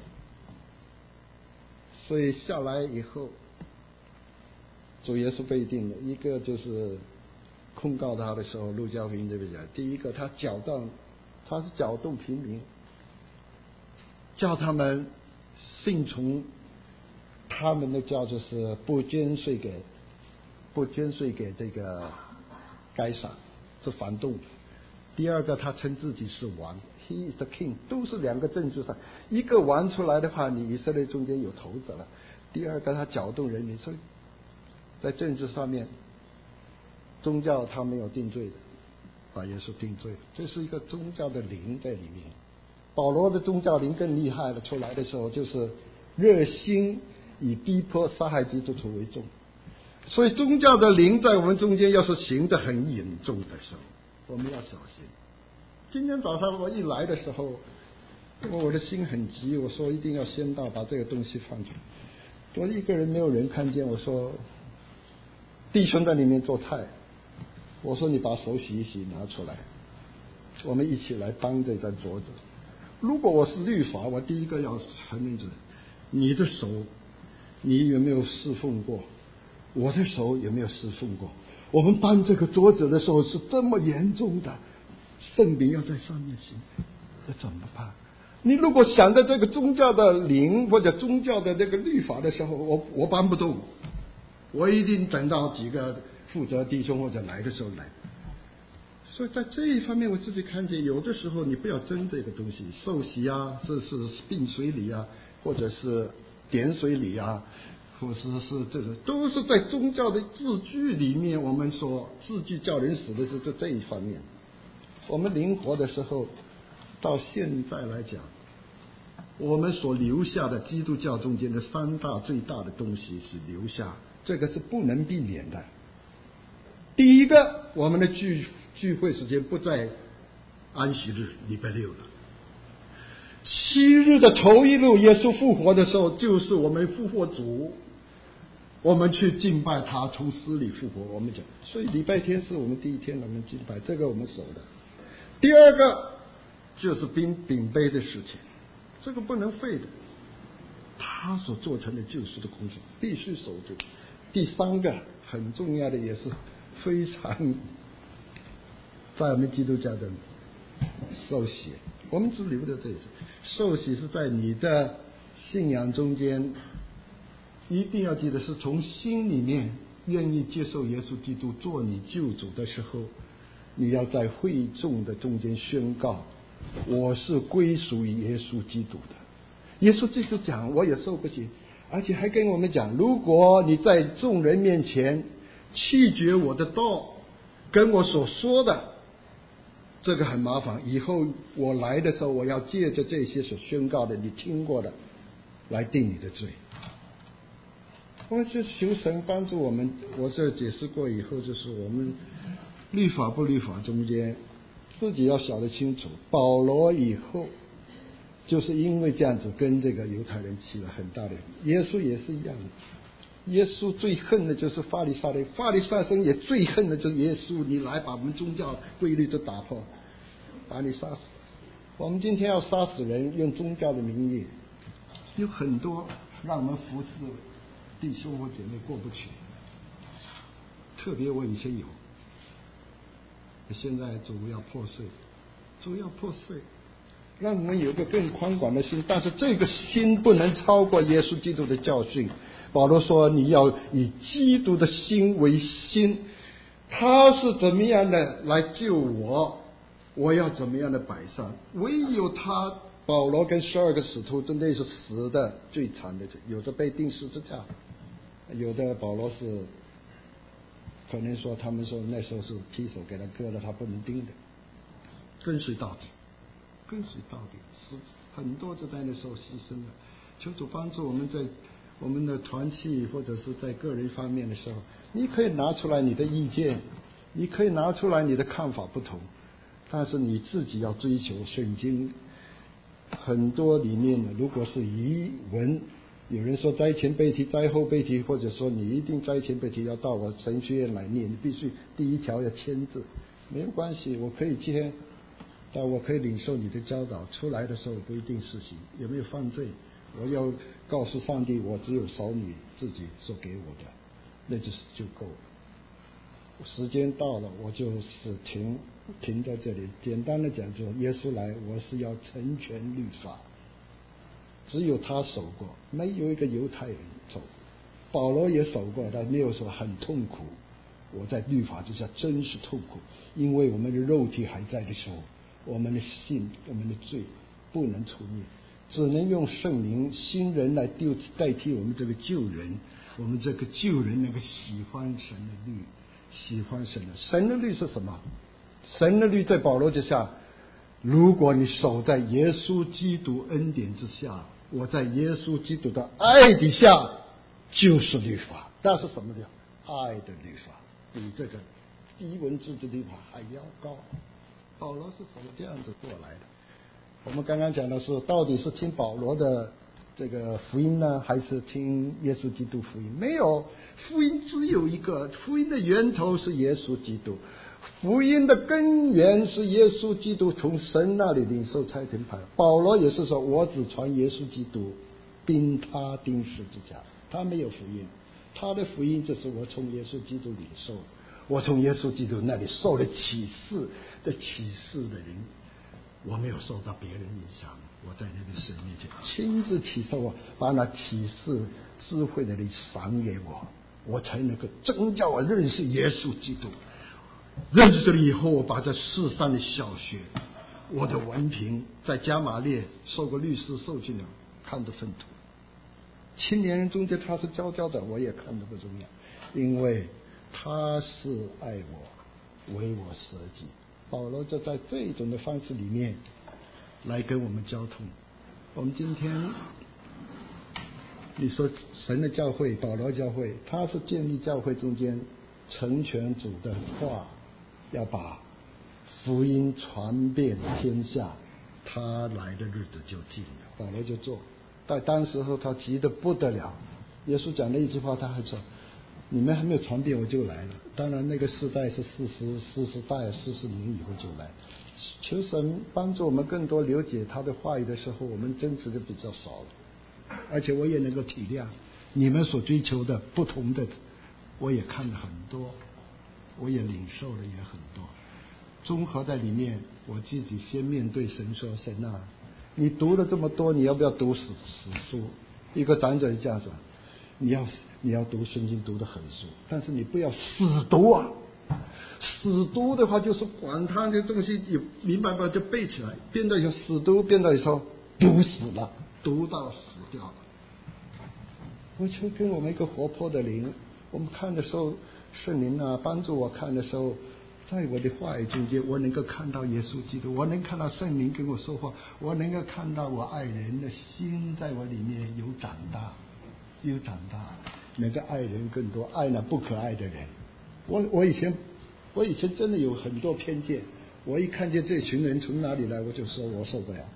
所以下来以后，主耶稣被定了，一个就是控告他的时候，路加福音这边讲，第一个他是搅动平民，叫他们信从他们的教，就是不捐税给这个该撒，是反动。第二个他称自己是王， He is the king， 都是两个政治上，一个王出来的话，你以色列中间有头子了。第二个他搅动人民，所以在政治上面，宗教他没有定罪的，把耶稣定罪，这是一个宗教的灵在里面。保罗的宗教灵更厉害了，出来的时候就是热心以逼迫杀害基督徒为重。所以宗教的灵在我们中间要是行得很严重的时候，我们要小心。今天早上我一来的时候，我的心很急，我说一定要先到把这个东西放出来。我一个人没有人看见，我说弟兄在里面做菜，我说你把手洗一洗拿出来，我们一起来帮这张桌子。如果我是律法，我第一个要承认你的手你有没有侍奉过，我的手有没有侍奉过。我们搬这个桌子的时候是这么严重的，圣饼要在上面行，这怎么办？你如果想到这个宗教的灵或者宗教的这个律法的时候，我搬不动，我一定等到几个负责弟兄或者来的时候来。所以在这一方面我自己看见，有的时候你不要争这个东西，受洗啊，是并水礼啊，或者是点水礼啊，或者是这个都是在宗教的字句里面，我们说字句叫人死的是这一方面。我们灵活的时候，到现在来讲，我们所留下的基督教中间的三大最大的东西是留下，这个是不能避免的。第一个，我们的聚会时间不在安息日礼拜六了。7日的头一路，耶稣复活的时候，就是我们复活主，我们去敬拜他，从死里复活。我们讲，所以礼拜天是我们第一天我们敬拜，这个我们守的。第二个就是饼杯的事情，这个不能废的，他所做成的救赎的工作必须守住。第三个很重要的，也是非常在我们基督教的受洗，我们只留着这一次。受洗是在你的信仰中间，一定要记得是从心里面愿意接受耶稣基督做你救主的时候，你要在会众的中间宣告，我是归属于耶稣基督的。耶稣基督讲，我也受不起，而且还跟我们讲，如果你在众人面前弃绝我的道，跟我所说的，这个很麻烦，以后我来的时候，我要借着这些所宣告的你听过的来定你的罪。我是求神帮助我们，我这解释过以后，就是我们律法不律法中间自己要晓得清楚。保罗以后就是因为这样子跟这个犹太人起了很大的，耶稣也是一样的。耶稣最恨的就是法利赛人，法利赛人也最恨的就是耶稣，你来把我们宗教规律都打破，把你杀死。我们今天要杀死人，用宗教的名义，有很多让我们服侍弟兄或姐妹过不去。特别我以前有，现在主要破碎，主要破碎，让我们有一个更宽广的心，但是这个心不能超过耶稣基督的教训。保罗说你要以基督的心为心，他是怎么样的来救我，我要怎么样的摆上。唯有他，保罗跟12个使徒真的是死的最惨的，有的被钉十字架，有的保罗是可能说他们说那时候是劈手给他割了，他不能钉的，跟随到底，跟随到底，是很多就在那时候牺牲了。求主帮助我们在我们的团契或者是在个人方面的时候， 你可以拿出来你的意见，你可以拿出来你的看法不同，但是你自己要追求圣经很多里面呢，如果是遗文，有人说摘前背题摘后背题，或者说你一定摘前背题要到我神学院来念，你必须第一条要签字，没有关系，我可以签，但我可以领受你的教导，出来的时候不一定实行，有没有犯罪，我要告诉上帝，我只有少你自己所给我的，那就够了。时间到了，我就是停在这里。简单的讲，就耶稣来，我是要成全律法，只有他守过，没有一个犹太人守。保罗也守过，但没有说很痛苦。我在律法之下真是痛苦，因为我们的肉体还在的时候，我们的信、我们的罪不能除灭，只能用圣灵新人来代替我们这个旧人。我们这个旧人那个喜欢神的律，喜欢神的律是什么？神的律在保罗之下，如果你守在耶稣基督恩典之下，我在耶稣基督的爱底下，就是律法。但是什么叫爱的律法？比这个一文字的律法还要高。保罗是怎么这样子过来的？我们刚刚讲的是，到底是听保罗的这个福音呢，还是听耶稣基督福音？没有，福音只有一个，福音的源头是耶稣基督，福音的根源是耶稣基督从神那里领受差遣派。保罗也是说，我只传耶稣基督，并他钉十字架，他没有福音，他的福音就是我从耶稣基督领受，我从耶稣基督那里受了启示的人，我没有受到别人影响，我在那个神面前亲自启示我，把那启示智慧的灵赏给我，我才能够真叫我认识耶稣基督。认识了以后，我把这世上的小学，我的文凭在加马列受过律师受训了，看得粪土。青年人中间他是佼佼的，我也看得不重要，因为他是爱我，为我舍己。保罗就在这种的方式里面来跟我们交通。我们今天你说神的教会，保罗教会，他是建立教会中间成全主的话，要把福音传遍天下，他来的日子就近了。保罗就做，但当时候他急得不得了。耶稣讲了一句话，他还说：“你们还没有传遍，我就来了。”当然，那个时代是40年以后就来。求神帮助我们更多了解他的话语的时候，我们争执的比较少了，而且我也能够体谅你们所追求的不同的，我也看了很多，我也领受了也很多。综合在里面，我自己先面对神说：“神啊，你读了这么多，你要不要读死书？”一个长者这样说：“你要读圣经，读得很熟，但是你不要死读啊！死读的话，就是管他的东西，你明白吧？就背起来，变到有死读，变到有时候读死了，读到死掉了。”我就跟我们一个活泼的灵，我们看的时候，圣灵啊帮助我看的时候，在我的话语中间，我能够看到耶稣基督，我能看到圣灵跟我说话，我能够看到我爱人的心在我里面有长大，能够爱人更多，爱那不可爱的人。我以前真的有很多偏见，我一看见这群人从哪里来，我就说我受不了，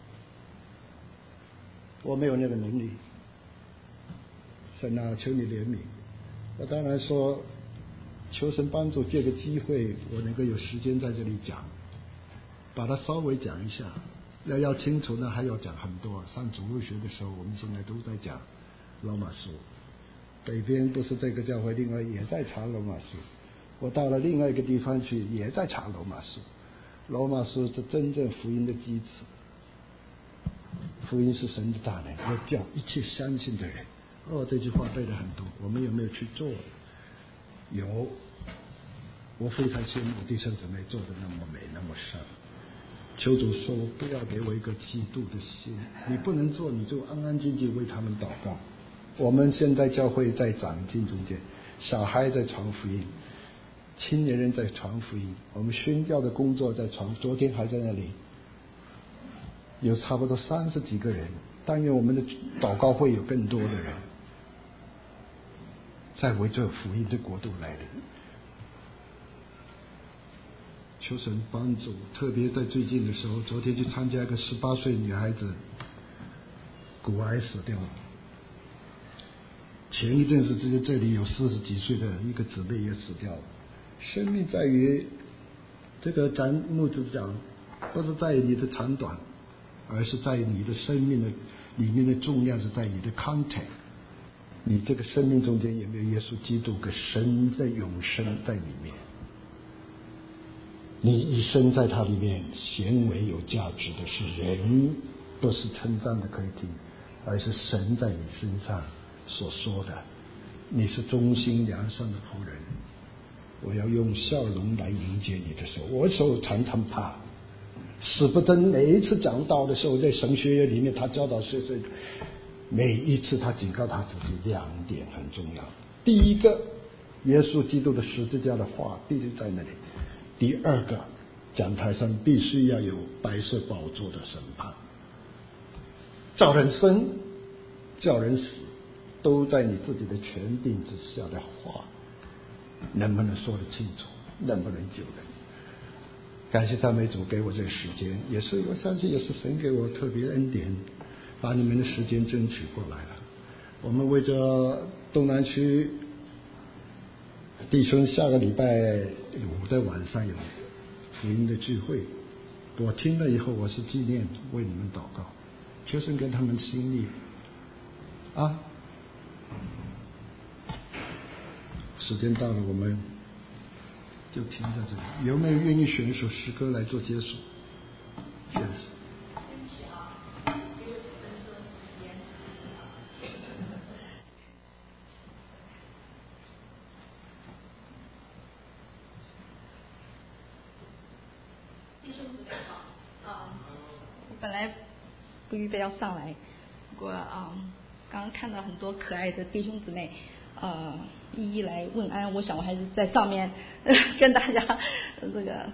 我没有那个能力。神啊，求你怜悯。我当然说求神帮助，借个机会我能够有时间在这里讲，把它稍微讲一下。要清楚呢，还要讲很多。上主日学的时候，我们现在都在讲罗马书。北边不是这个教会，另外也在查罗马书。我到了另外一个地方去，也在查罗马书。罗马书是真正福音的基础，福音是神的大能，要叫一切相信的人。这句话背了很多，我们有没有去做？有，我非常羡慕弟兄姊妹做的那么美那么善。求主说，不要给我一个嫉妒的心，你不能做，你就安安静静为他们祷告。我们现在教会在长进中间，小孩在传福音，青年人在传福音，我们宣教的工作在传。昨天还在那里有差不多30几个人，但愿我们的祷告会有更多的人。 在为这福音的国度来临。求神帮助，特别在最近的时候，昨天去参加一个18岁女孩子骨癌死掉了。前一阵子这里有40几岁的一个姊妹也死掉了。生命在于这个咱牧师讲，不是在于你的长短，而是在于你的生命的里面的重量是在你的 content， 你这个生命中间有没有耶稣基督跟神的永生在里面？你一生在他里面显为有价值的是人，不是称赞的可以听，而是神在你身上所说的，你是忠心良善的仆人，我要用笑容来迎接你的时候。我手常常怕史不真每一次讲道的时候，在神学院里面他教导学生，每一次他警告他自己2点很重要。第一个，耶稣基督的十字架的话必须在那里。第二个，讲台上必须要有白色宝座的审判，叫人生叫人死都在你自己的权柄之下的话，能不能说得清楚，能不能救人？感谢赞美主给我这个时间，也是我相信也是神给我特别恩典，把你们的时间争取过来了。我们为着东南区弟兄下个礼拜5的晚上有福音的聚会，我听了以后我是纪念为你们祷告，求神跟他们心力啊。时间到了，我们就停在这里。有没有愿意选一首诗歌来做结束？选。 我本来不预备要上来，不过刚刚看到很多可爱的弟兄姊妹一一来问安，我想我还是在上面跟大家这个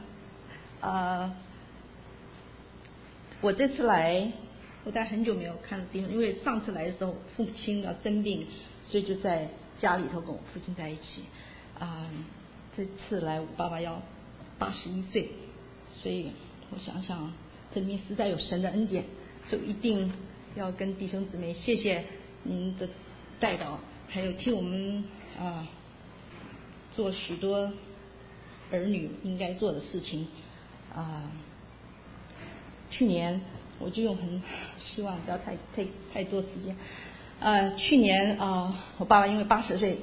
我这次来，我大概很久没有看弟兄，因为上次来的时候父亲生病，所以就在家里头跟我父亲在一起这次来我爸爸要81岁，所以我想想这里面实在有神的恩典，所以一定要跟弟兄姊妹谢谢您的带导，还有替我们做许多儿女应该做的事情去年我就很希望不要太多时间去年我爸爸因为80岁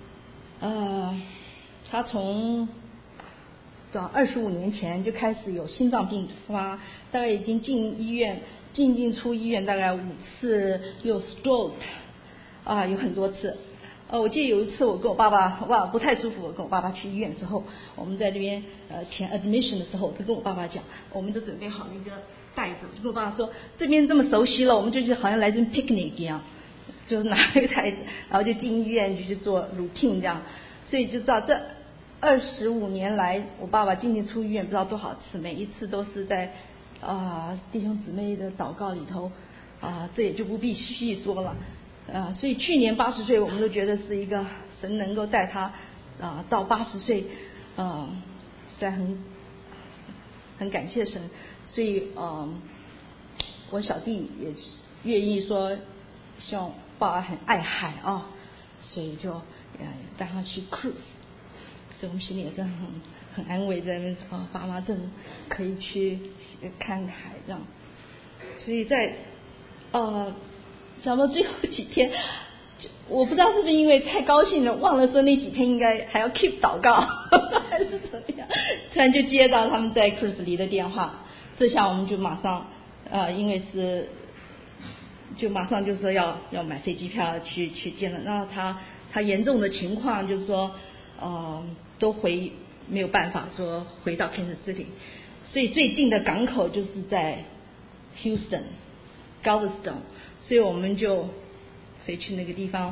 他从25年前就开始有心脏病发，大概已经进医院进出医院大概5次，又 stroke 有很多次我记得有一次我跟我爸爸不太舒服，我跟我爸爸去医院之后，我们在这边填 admission 的时候，我就跟我爸爸讲，我们都准备好了一个袋子，我就跟我爸爸说，这边这么熟悉了，我们就是好像来这 picnic 一样，就是拿了一个袋子，然后就进医院就去做 routine 这样，所以就知道这25年来，我爸爸进出医院不知道多少次，每一次都是在弟兄姊妹的祷告里头这也就不必细说了所以去年80岁，我们都觉得是一个神能够带他到80岁实在很感谢神，所以我小弟也愿意说，希望爸爸很爱海所以就带他去 cruise。所以我们心里也是很安慰，在那边爸妈真可以去看海这样。所以在想到最后几天，我不知道是不是因为太高兴了，忘了说那几天应该还要 keep 祷告，还是怎么样？突然就接到他们在 cruise 里的电话，这下我们就马上因为是就马上就说要买飞机票去见了。然后他严重的情况就是说都没有办法说回到 Kansas City， 所以最近的港口就是在 Houston、Galveston， 所以我们就飞去那个地方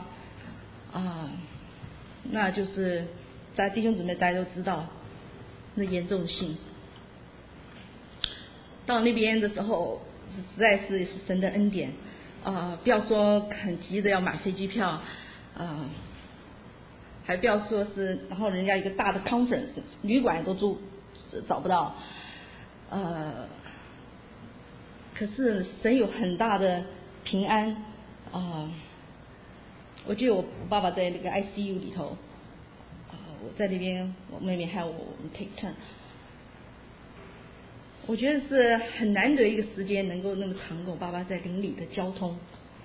那就是在弟兄姊妹大家都知道那严重性。到那边的时候，实在是神的恩典不要说很急的要买飞机票还不要说是，然后人家一个大的 conference 旅馆都找不到，可是神有很大的平安我记得我爸爸在那个 ICU 里头我在那边，我妹妹还有我们 take turn， 我觉得是很难得一个时间能够那么长跟我爸爸在邻里的交通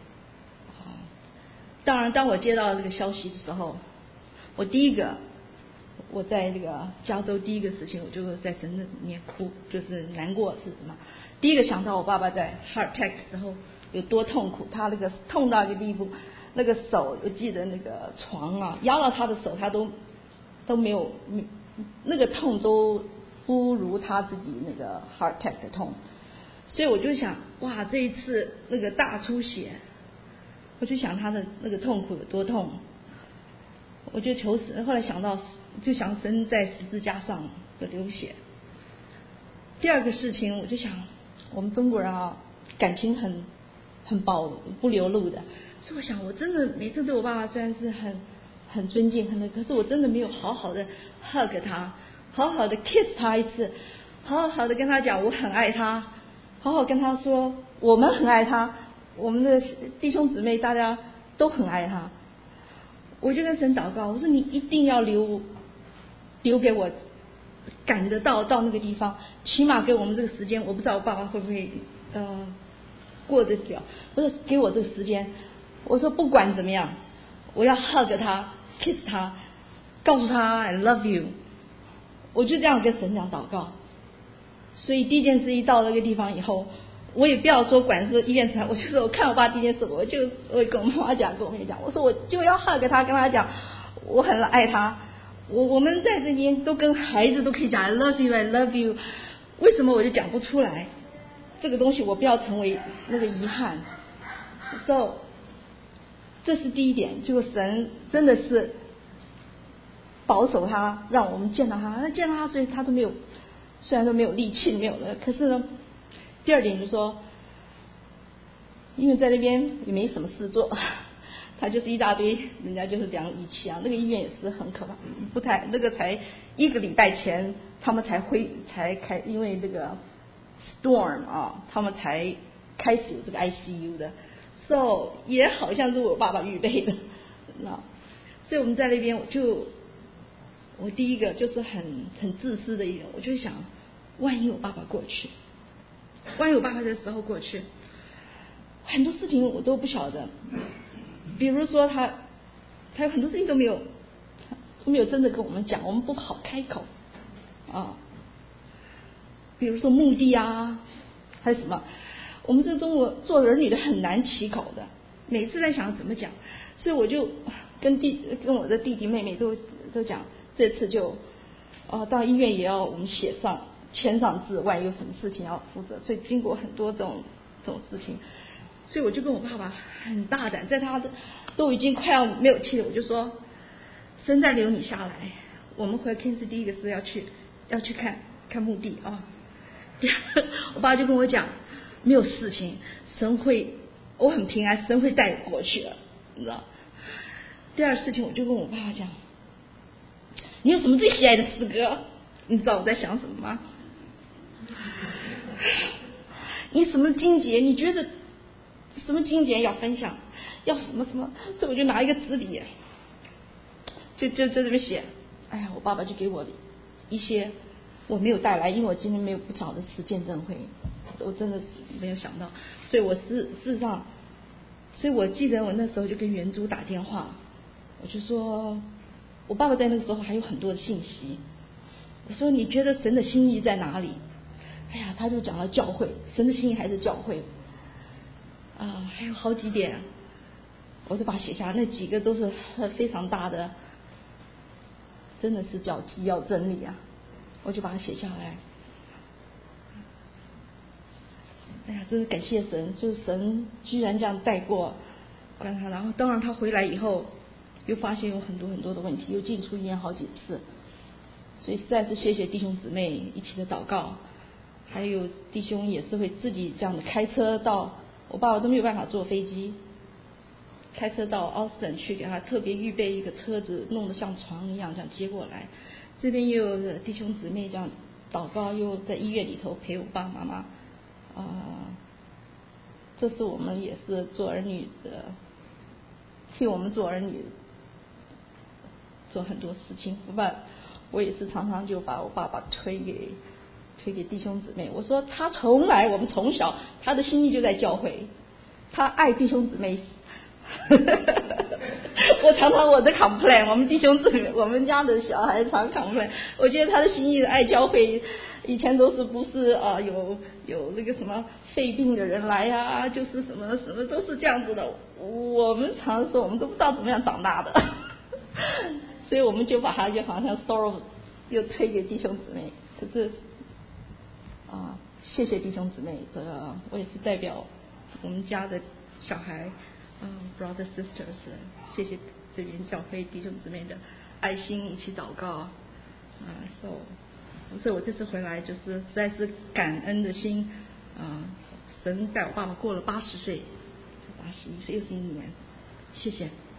当然当我接到这个消息的时候，我在这个加州第一个事情，我就在神里面哭，就是难过是什么？第一个想到我爸爸在 heart attack 的时候有多痛苦，他那个痛到一个地步，那个手，我记得那个床压到他的手，他都没有，那个痛都不如他自己那个 heart attack 的痛，所以我就想，哇，这一次那个大出血，我就想他的那个痛苦有多痛，我就求神，后来想到就想神在十字架上的流血。第二个事情，我就想我们中国人感情很薄，不流露的，所以我想我真的每次对我爸爸虽然是很尊敬可是我真的没有好好的 hug 他，好好的 kiss 他一次，好好的跟他讲我很爱他，好好跟他说我们很爱他，我们的弟兄姊妹大家都很爱他。我就跟神祷告，我说你一定要留给我赶得到那个地方，起码给我们这个时间，我不知道我爸爸会不会过得了，我说给我这个时间，我说不管怎么样我要 hug 他 kiss 他，告诉他 I love you， 我就这样跟神讲祷告。所以第一件事一到那个地方以后，我也不要说管是医院出来，我就说我看我爸第一件事，我跟我妈妈讲，跟我妹讲，我说我就要 hug 他，跟他讲我很爱他。我们在这边都跟孩子都可以讲 I love you I love you， 为什么我就讲不出来？这个东西我不要成为那个遗憾。So 这是第一点，就是神真的是保守他，让我们见到他，见到他所以他都没有，虽然都没有力气没有了，可是呢第二点就是说，因为在那边也没什么事做，他就是一大堆人家就是量仪器那个医院也是很可怕，不太那个才1个礼拜前他们才开，因为那个 storm 他们才开始有这个 ICU 的， so 也好像是我爸爸预备的所以我们在那边我第一个就是很自私的一个，我就想万一我爸爸过去，万一我爸爸的时候过去，很多事情我都不晓得，比如说他有很多事情都没有真的跟我们讲，我们不好开口比如说墓地还是什么，我们这中国做儿女的很难启口的，每次在想怎么讲，所以我就跟我的弟弟妹妹都讲，这次就到医院也要我们签上字，万一有什么事情要负责，所以经过很多这种事情，所以我就跟我爸爸很大胆，在他都已经快要没有气了，我就说神再留你下来，我们回天是第一个是要去看墓地第二我爸就跟我讲没有事情，我很平安，神会带我过去了，你知道。第二事情我就跟我爸爸讲，你有什么最喜爱的诗歌？你知道我在想什么吗？你什么经节？你觉得什么经节要分享？要什么？所以我就拿一个纸笔，就在这边写。哎呀，我爸爸就给我一些，我没有带来，因为我今天没有不找的是见证会，我真的是没有想到，所以我事实上，所以我记得我那时候就跟原主打电话，我就说，我爸爸在那个时候还有很多的信息，我说你觉得神的心意在哪里？哎呀，他就讲了教会，神的心意还是教会还有好几点，我就把它写下来，那几个都是非常大的，真的是叫纪要真理我就把它写下来。哎呀，真是感谢神，就是神居然这样带过关他，然后当然他回来以后又发现有很多很多的问题，又进出医院好几次，所以实在是谢谢弟兄姊妹一起的祷告，还有弟兄也是会自己这样的开车到，我爸爸都没有办法坐飞机， 开车到奥斯汀去，给他特别预备一个车子，弄得像床一样，这样接过来。这边又有弟兄姊妹这样祷告，又在医院里头陪我爸爸妈妈。这是我们也是做儿女的，替我们做儿女做很多事情。我也是常常就把我爸爸推给弟兄姊妹。我说我们从小他的心意就在教会，他爱弟兄姊妹。我常常我的 complain， 我们弟兄姊妹，我们家的小孩常 complain， 我觉得他的心意爱教会。以前都是不是有那个什么肺病的人来啊，就是什么什么都是这样子的。我们常说我们都不知道怎么样长大的，所以我们就把他就好像 sorrow 又推给弟兄姊妹。可是谢谢弟兄姊妹，我也是代表我们家的小孩brothers sisters， 谢谢这边教会弟兄姊妹的爱心，一起祷告所以我这次回来就是实在是感恩的心神带我爸爸过了80岁，81岁又是1年，谢谢。